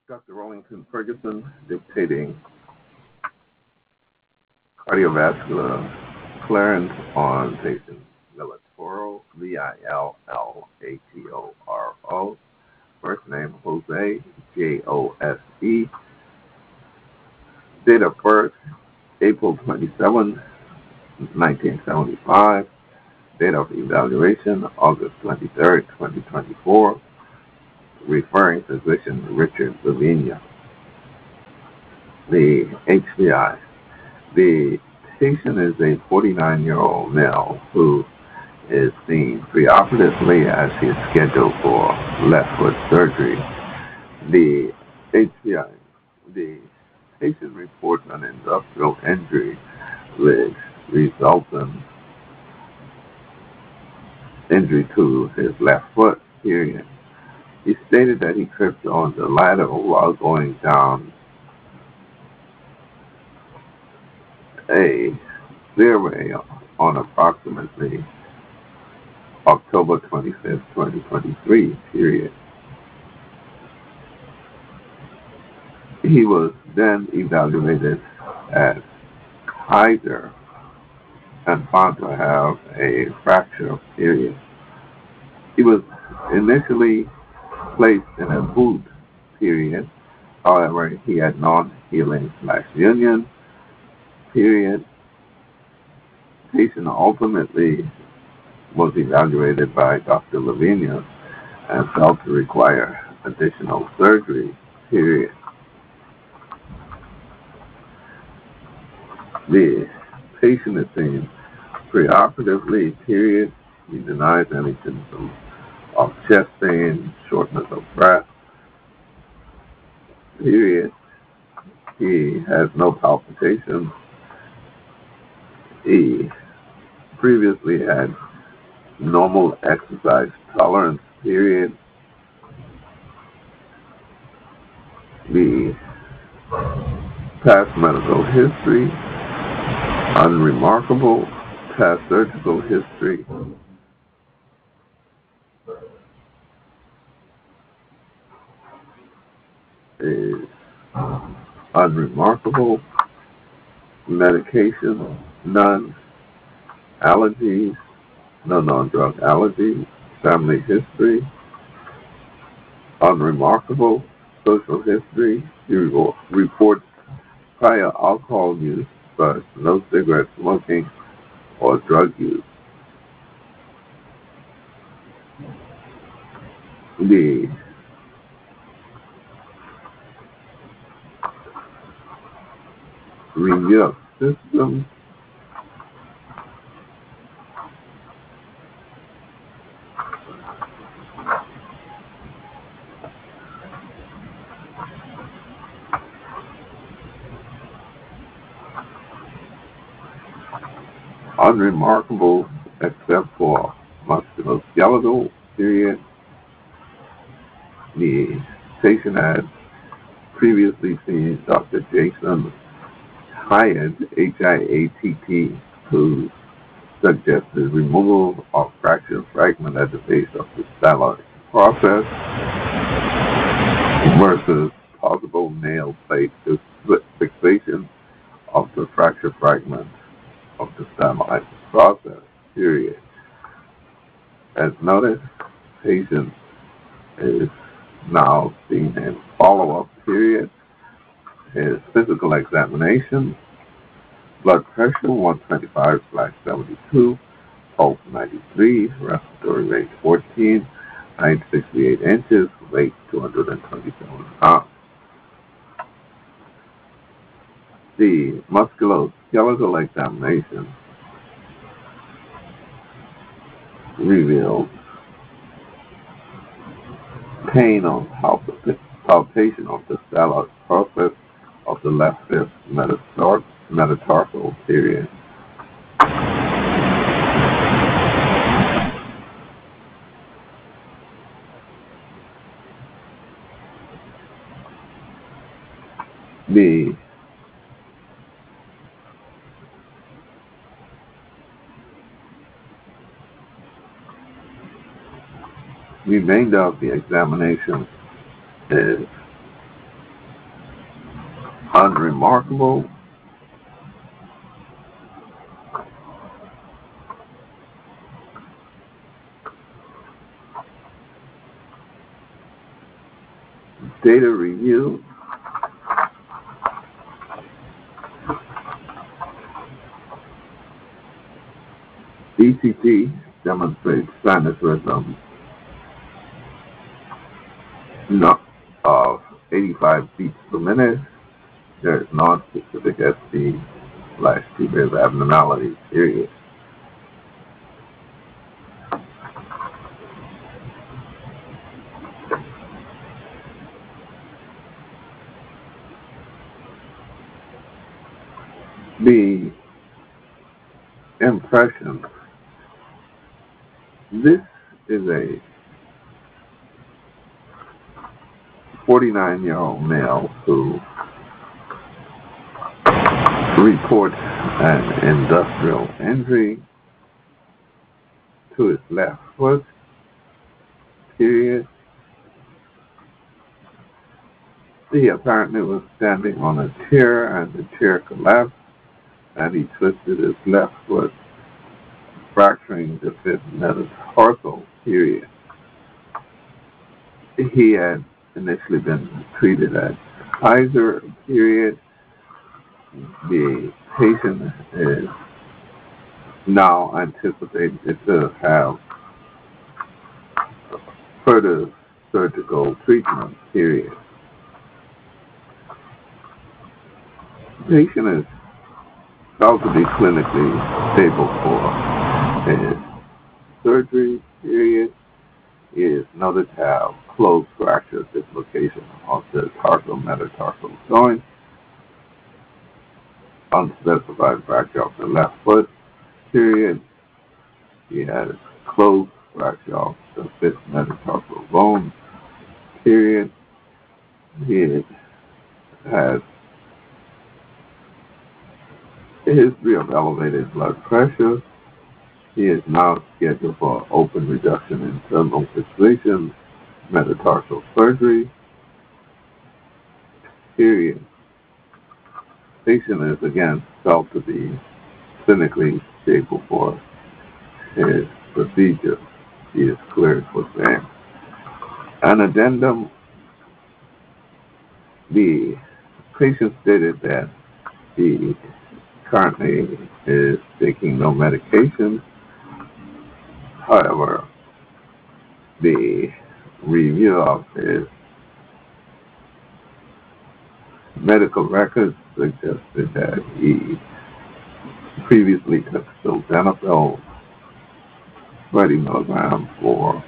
Dr. Rollington Ferguson dictating cardiovascular clearance on patient Villatoro, Villatoro. First name Jose, Jose. Date of birth April 27, 1975. Date of evaluation August 23, 2024. Referring physician Richard Lavinia. The HBI. The patient is a 49-year-old male who is seen preoperatively as he is scheduled for left foot surgery. The HBI. The patient reports an industrial injury which resultant injury to his left foot, period. He stated that he tripped on the ladder while going down a stairway on approximately October 25th, 2023, period. He was then evaluated at Kaiser and found to have a fracture, period. He was initially placed in a boot, period. However, he had non-healing union, period. Patient ultimately was evaluated by Dr. Lavinia and felt to require additional surgery, period. The patient is seen preoperatively, period. He denies any symptoms of chest pain, shortness of breath, period. He has no palpitations. He previously had normal exercise tolerance, period. The past medical history, unremarkable. Past surgical history, is unremarkable. Medication, none. Allergies, no non-drug allergies. Family history, unremarkable. Social history, he reports prior alcohol use, but no cigarette smoking or drug use. The review of systems, unremarkable except for musculoskeletal, period. The patient had previously seen Dr. Jason Hyatt, Hiatt, who suggested removal of fracture fragment at the base of the styloid process versus possible nail plate fixation of the fracture fragment of the styloid process, period. As noted, patient is now seen in follow-up, period. His physical examination, blood pressure 125/72, pulse 93, respiratory rate 14, height 68 inches, weight 227 pounds. The musculoskeletal examination revealed pain on palpation of the styloid process of the left fifth metatarsal, period. The remainder of the examination is unremarkable. Data review. ECG demonstrates sinus rhythm of 85 beats per minute. There is non-specific ST/T-wave abnormality, period. The impression. This is a 49-year-old male who reports an industrial injury to his left foot, period. He apparently was standing on a chair and the chair collapsed and he twisted his left foot, fracturing the fifth metatarsal, period. He had initially been treated at Kaiser, period. The patient is now anticipated to have further surgical treatment, period. The patient is felt to be clinically stable for his surgery, period. He is noted to have closed fracture dislocation of the tarsal-metatarsal joint, unspecified fracture of the left foot, period. He has closed fracture of the fifth metatarsal bone, period. He has a history of elevated blood pressure. He is now scheduled for open reduction in terminal fixation, metatarsal surgery, period. Patient is again felt to be clinically stable for his procedure. He is cleared for same. An addendum, the patient stated that he currently is taking no medication. However, the review of his medical records suggested that he previously took sildenafil 20 milligrams for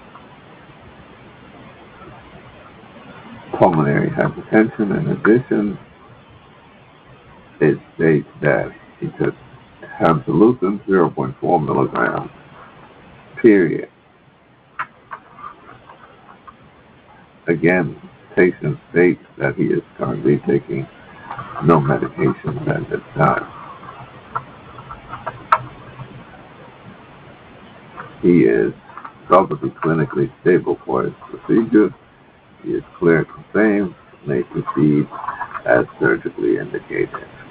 pulmonary hypertension. In addition, it states that he took tamsulosin 0.4 milligrams, period. Again, patient states that he is currently taking no medication at this time. He is felt to be clinically stable for his procedure. He is cleared for same, may proceed as surgically indicated.